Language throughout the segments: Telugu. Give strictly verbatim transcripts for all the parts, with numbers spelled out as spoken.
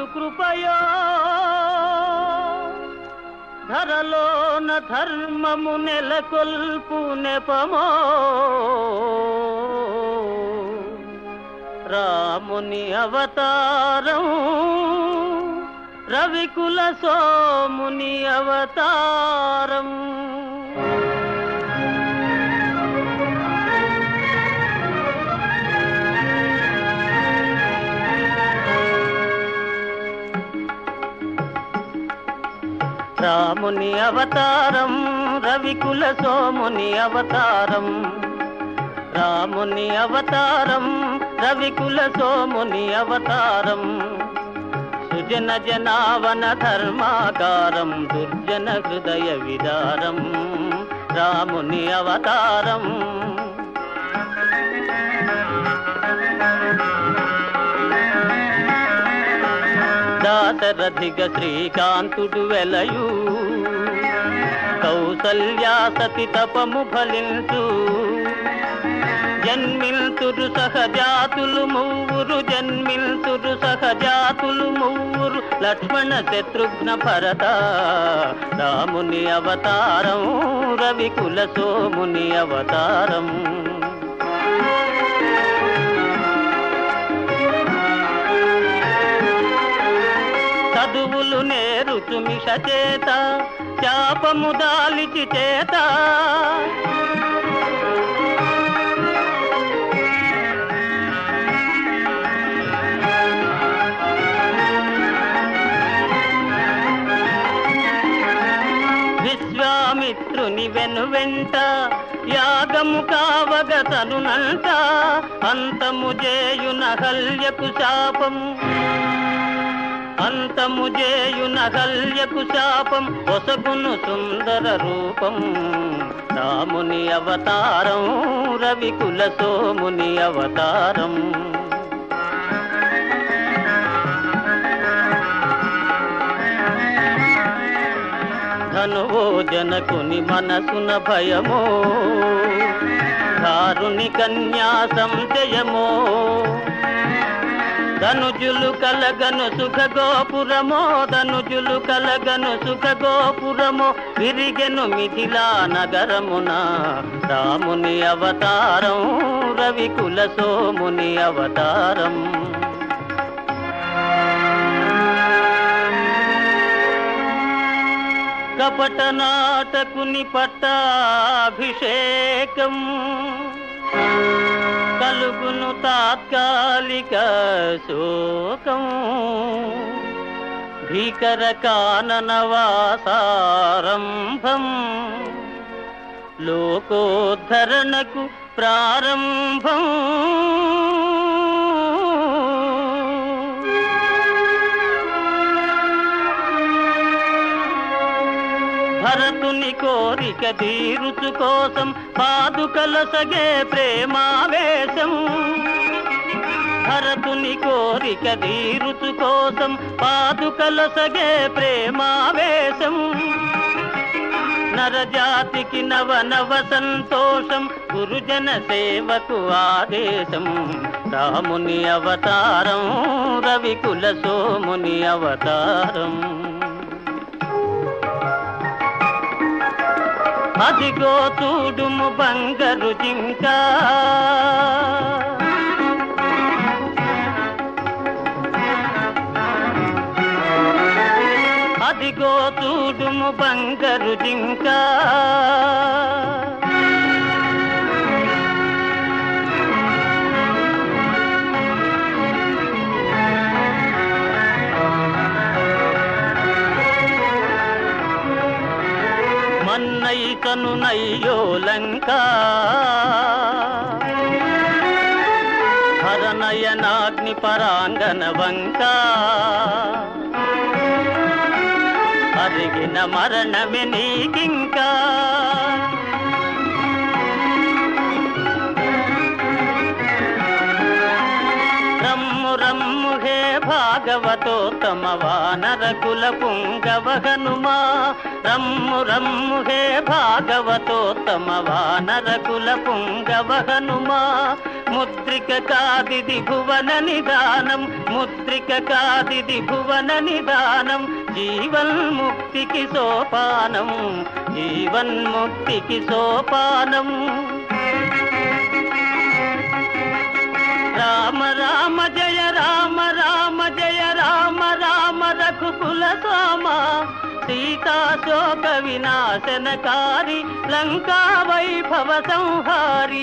కృపయో ధరలోన ధర్మము నెలకొల్పు నెపమో రాముని అవతారం రవికుల సోముని అవతారం. రాముని అవతారం రవికుల సోముని అవతారం. రాముని అవతారం రవికుల సోముని అవతారం. సుజన జనావన ధర్మాకారం దుర్జన హృదయ విదారం రాముని అవతారం. దాశరథిగ శ్రీకాంతుడు వెలయు కౌసల్యా సతి తపము ఫలించు. జన్మిల్తురు సహజాతులు మూవురు జన్మిల్తురు సహజాతులు మూవురు లక్ష్మణ శత్రుఘ్న భరత రాముని అవతారం రవికుల సోముని అవతారం. చదువులు నేరుచు మిష చేత శాపము దాలిచి చేత విశ్వామిత్రుని వెను వెంట యాగము కావగ తనునంట అంతము చేయున హల్యకు శాపము అంతము చేయున హల్యకు శాపం ఒసగును సుందర రూపం రాముని అవతారం రవికుల సోముని అవతారం. ధనువో జనకుని మనసున భయమో దారుని కన్యా సంశయమో ధనుజులు కలగను సుఖ గోపురమో ధనుజులు కలగను సుఖ గోపురమో విరిగెను మిథిలా నగరమున రాముని అవతారం రవికుల సోముని అవతారం. కపట నాటకుని పట్టాభిషేకం కలుగును తాత్కాలిక శోకం భీకర కాననవాసారంభం లోకోద్ధరణకు ప్రారంభం. భరతుని కోరిక తీరుచు కోసం పాదుకల సగే ప్రేమావేశం. భరతుని కోరిక తీరుచు కోసం పాదుకల సగే ప్రేమావేశం. నరజాతికి నవ నవ సంతోషం గురుజన సేవకు ఆదేశం రాముని అవతారం రవికుల సోముని అవతారం. అదిగో చూడుము బంగారు జింక అదిగో చూడుము బంగారు జింక మన్నైకను నయ్యో లంక హరనయనాగ్ని పరాంగన వంక అరిగిన మరణమే నీకింకా. రమ్ము రమ్ము హే భా భాగవతోత్తమ వానర కుల పుంగవ హనుమా రమ్ము రమ్ము హే భాగవతోత్తమ వానర కుల పుంగవ హనుమా ముద్రిక కాదిది భువన నిదానం ముద్రిక కాదిది భువన నిదానం జీవన్ముక్తికి సోపానం జీవన్ముక్తికి సోపానం రామ రామ జయ రామ రామ జయ రామ రామ రఘుకుల సోమ సీతా శోక వినాశనకారి లంకా వైభవ సంహారి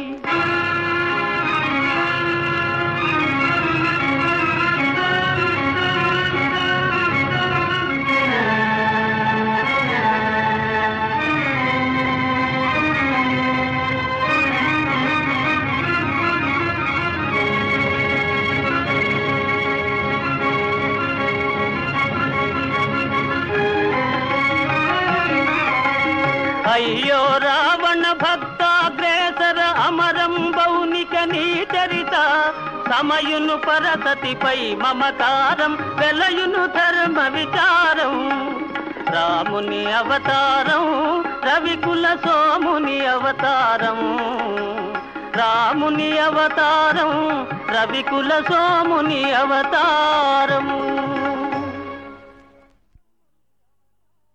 అయ్యో రావణ భక్తాగ్రేసర అమరం బౌనిక నీ చరిత సమయును పరసతిపై మమకారం వెలయును ధర్మ విచారం రాముని అవతారం రవికుల సోముని అవతారం రాముని అవతారం రవికుల సోముని అవతారము